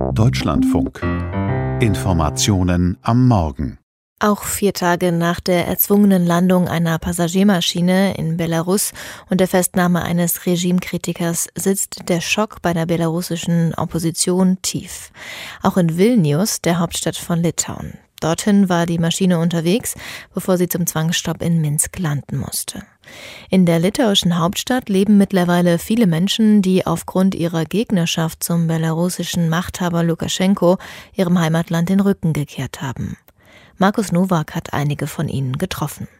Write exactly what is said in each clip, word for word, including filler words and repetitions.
Deutschlandfunk. Informationen am Morgen. Auch vier Tage nach der erzwungenen Landung einer Passagiermaschine in Belarus und der Festnahme eines Regimekritikers sitzt der Schock bei der belarussischen Opposition tief. Auch in Vilnius, der Hauptstadt von Litauen. Dorthin war die Maschine unterwegs, bevor sie zum Zwangsstopp in Minsk landen musste. In der litauischen Hauptstadt leben mittlerweile viele Menschen, die aufgrund ihrer Gegnerschaft zum belarussischen Machthaber Lukaschenko ihrem Heimatland den Rücken gekehrt haben. Markus Nowak hat einige von ihnen getroffen.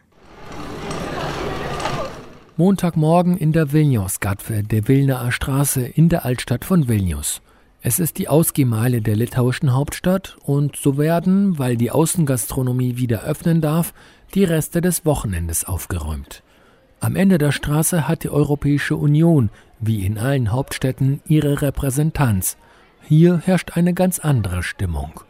Montagmorgen in der Vilnius-Gatve der Vilnaer Straße in der Altstadt von Vilnius. Es ist die Ausgehmeile der litauischen Hauptstadt und so werden, weil die Außengastronomie wieder öffnen darf, die Reste des Wochenendes aufgeräumt. Am Ende der Straße hat die Europäische Union, wie in allen Hauptstädten, ihre Repräsentanz. Hier herrscht eine ganz andere Stimmung.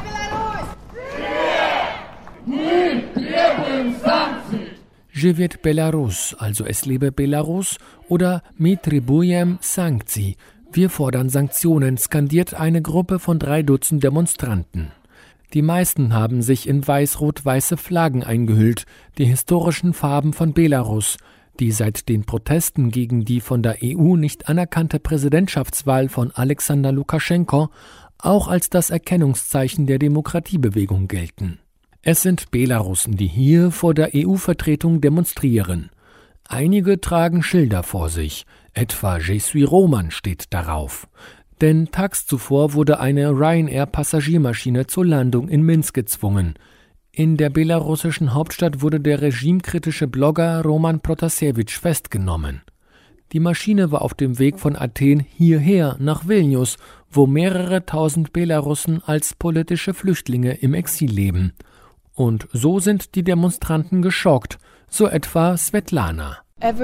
Żywiec Belarus, also es lebe Belarus, oder My Tribujem Sankcji, wir fordern Sanktionen, skandiert eine Gruppe von drei Dutzend Demonstranten. Die meisten haben sich in weiß-rot-weiße Flaggen eingehüllt, die historischen Farben von Belarus, die seit den Protesten gegen die von der E U nicht anerkannte Präsidentschaftswahl von Alexander Lukaschenko auch als das Erkennungszeichen der Demokratiebewegung gelten. Es sind Belarussen, die hier vor der E U-Vertretung demonstrieren. Einige tragen Schilder vor sich, etwa Je suis Roman steht darauf. Denn tags zuvor wurde eine Ryanair-Passagiermaschine zur Landung in Minsk gezwungen. In der belarussischen Hauptstadt wurde der regimekritische Blogger Roman Protasevich festgenommen. Die Maschine war auf dem Weg von Athen hierher nach Vilnius, wo mehrere tausend Belarussen als politische Flüchtlinge im Exil leben. Und so sind die Demonstranten geschockt, so etwa Svetlana.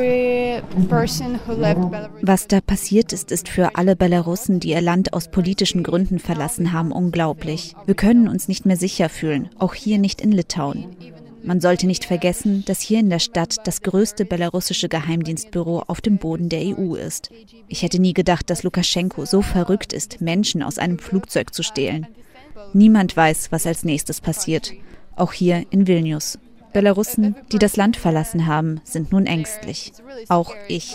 Was da passiert ist, ist für alle Belarussen, die ihr Land aus politischen Gründen verlassen haben, unglaublich. Wir können uns nicht mehr sicher fühlen, auch hier nicht in Litauen. Man sollte nicht vergessen, dass hier in der Stadt das größte belarussische Geheimdienstbüro auf dem Boden der E U ist. Ich hätte nie gedacht, dass Lukaschenko so verrückt ist, Menschen aus einem Flugzeug zu stehlen. Niemand weiß, was als nächstes passiert. Auch hier in Vilnius. Belarussen, die das Land verlassen haben, sind nun ängstlich. Auch ich.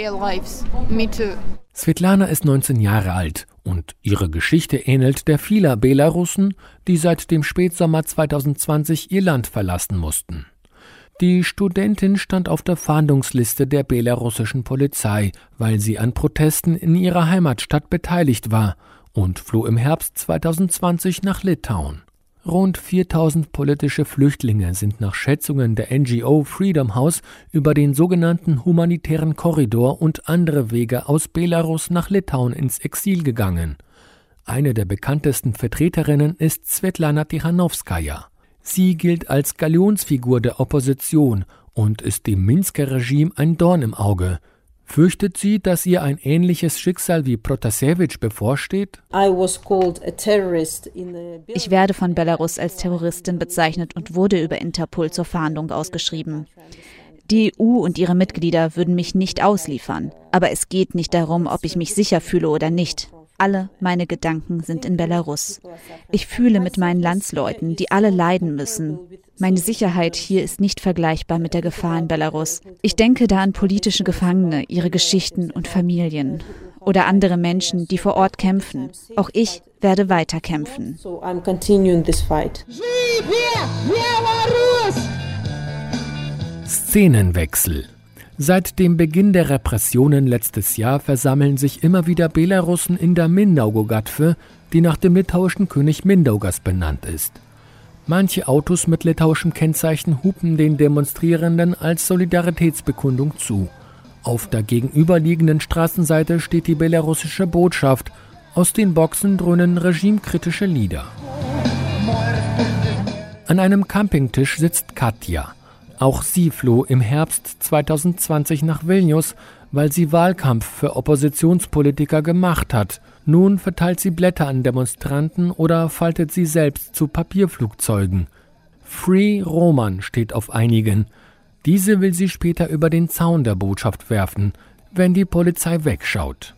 Svetlana ist neunzehn Jahre alt und ihre Geschichte ähnelt der vieler Belarussen, die seit dem Spätsommer zweitausendzwanzig ihr Land verlassen mussten. Die Studentin stand auf der Fahndungsliste der belarussischen Polizei, weil sie an Protesten in ihrer Heimatstadt beteiligt war und floh im Herbst zweitausendzwanzig nach Litauen. Rund viertausend politische Flüchtlinge sind nach Schätzungen der N G O Freedom House über den sogenannten humanitären Korridor und andere Wege aus Belarus nach Litauen ins Exil gegangen. Eine der bekanntesten Vertreterinnen ist Svetlana Tichanowskaja. Sie gilt als Galionsfigur der Opposition und ist dem Minsker Regime ein Dorn im Auge. Fürchtet sie, dass ihr ein ähnliches Schicksal wie Protasevich bevorsteht? Ich werde von Belarus als Terroristin bezeichnet und wurde über Interpol zur Fahndung ausgeschrieben. Die E U und ihre Mitglieder würden mich nicht ausliefern. Aber es geht nicht darum, ob ich mich sicher fühle oder nicht. Alle meine Gedanken sind in Belarus. Ich fühle mit meinen Landsleuten, die alle leiden müssen. Meine Sicherheit hier ist nicht vergleichbar mit der Gefahr in Belarus. Ich denke da an politische Gefangene, ihre Geschichten und Familien. Oder andere Menschen, die vor Ort kämpfen. Auch ich werde weiter kämpfen. Szenenwechsel. Seit dem Beginn der Repressionen letztes Jahr versammeln sich immer wieder Belarussen in der Mindaugo-Gatve, die nach dem litauischen König Mindaugas benannt ist. Manche Autos mit litauischem Kennzeichen hupen den Demonstrierenden als Solidaritätsbekundung zu. Auf der gegenüberliegenden Straßenseite steht die belarussische Botschaft. Aus den Boxen dröhnen regimekritische Lieder. An einem Campingtisch sitzt Katja. Auch sie floh im Herbst zweitausendzwanzig nach Vilnius, weil sie Wahlkampf für Oppositionspolitiker gemacht hat. Nun verteilt sie Blätter an Demonstranten oder faltet sie selbst zu Papierflugzeugen. Free Roman steht auf einigen. Diese will sie später über den Zaun der Botschaft werfen. wenn die Polizei wegschaut.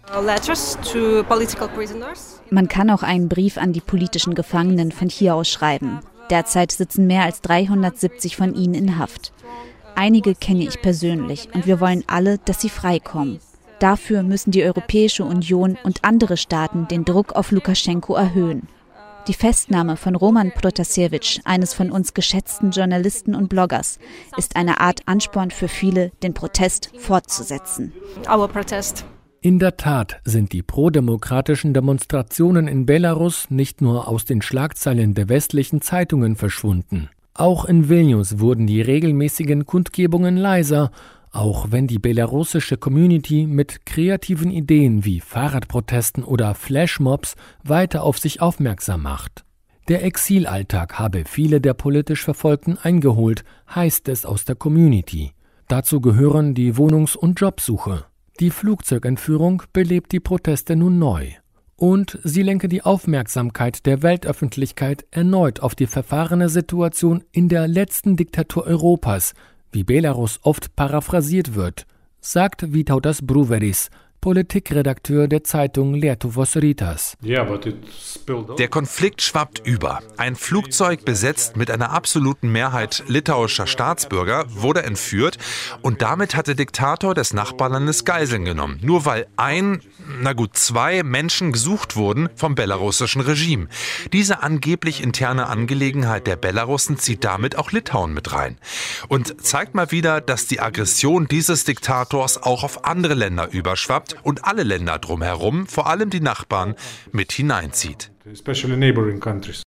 Man kann auch einen Brief an die politischen Gefangenen von hier aus schreiben. Derzeit sitzen mehr als dreihundertsiebzig von ihnen in Haft. Einige kenne ich persönlich und wir wollen alle, dass sie freikommen. Dafür müssen die Europäische Union und andere Staaten den Druck auf Lukaschenko erhöhen. Die Festnahme von Roman Protasevich, eines von uns geschätzten Journalisten und Bloggers, ist eine Art Ansporn für viele, den Protest fortzusetzen. Our protest. In der Tat sind die prodemokratischen Demonstrationen in Belarus nicht nur aus den Schlagzeilen der westlichen Zeitungen verschwunden. Auch in Vilnius wurden die regelmäßigen Kundgebungen leiser, auch wenn die belarussische Community mit kreativen Ideen wie Fahrradprotesten oder Flashmobs weiter auf sich aufmerksam macht. Der Exilalltag habe viele der politisch Verfolgten eingeholt, heißt es aus der Community. Dazu gehören die Wohnungs- und Jobsuche. Die Flugzeugentführung belebt die Proteste nun neu. Und sie lenke die Aufmerksamkeit der Weltöffentlichkeit erneut auf die verfahrene Situation in der letzten Diktatur Europas, wie Belarus oft paraphrasiert wird, sagt Vytautas Bruveris, Politikredakteur der Zeitung Lietuvos Rytas. Der Konflikt schwappt über. Ein Flugzeug besetzt mit einer absoluten Mehrheit litauischer Staatsbürger wurde entführt und damit hat der Diktator des Nachbarlandes Geiseln genommen. Nur weil ein, na gut, zwei Menschen gesucht wurden vom belarussischen Regime. Diese angeblich interne Angelegenheit der Belarussen zieht damit auch Litauen mit rein. Und zeigt mal wieder, dass die Aggression dieses Diktators auch auf andere Länder überschwappt und alle Länder drumherum, vor allem die Nachbarn, mit hineinzieht.